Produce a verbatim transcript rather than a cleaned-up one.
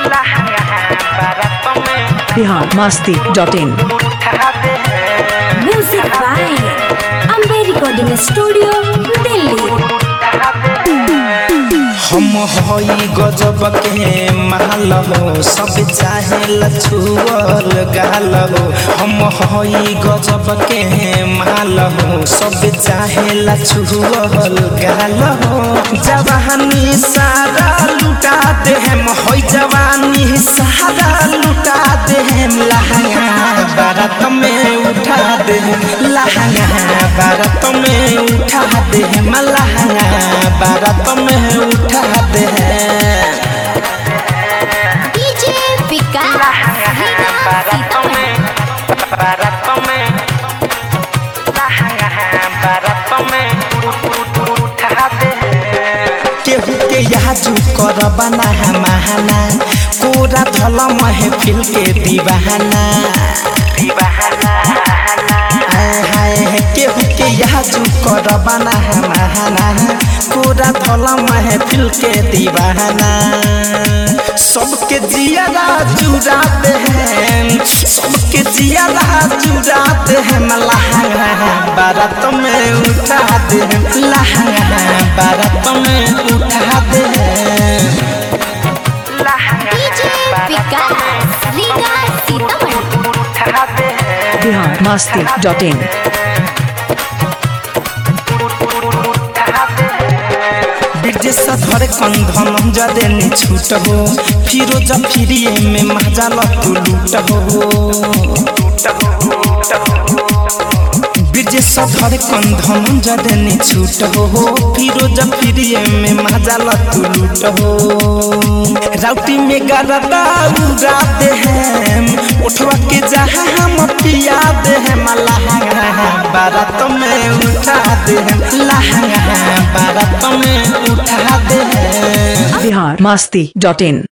Bihar Masti dot in. Music by Ambe recording studio Delhi. हम हई गजब के माल हो सब चाहे लछुअल गाल हो। हम हई गजब के माल हो सब चाहे लछुअल गाल हो। जवानी सारा लुटा दे हम हई जवानी सारा लुटा दे हम। लहंगा बारात में उठा दे लहंगा बारात में उठा दे हम। लहंगा बारात में उठा दे डीजे विकास बारात में बारात में बारात में उठा दे। केहू के याजू कर बना महाना कोरा धल महफिल के दीवाना दीवाना हाय हाय। केहू के याजू कर बना महाना कोरा धल महफिल के दीवाना। सबके जियारा चुराते हैं सबके जियारा चुराते हैं। लहंगा बारात में उठा दे लहंगा बारात में उठा दे। DJ Vikas Sitamarhi. Bihar Masti dot in. Brijesh धर कंधन जदे नि छूट हो फिरोज फिरिए में मजा लू लूट हो। ब्रिजेश धर कंधन जदे नि छूट हो फिरोज फिरिए में मजा लू लूट हो। राउटी में गरदा उड़ा दे हम उठवा के जहाँ हम पिया दे हम। लहंगा बारात में उठा दे हम लहंगा बारात में उठा दे। बिहार मस्ती डॉट इन।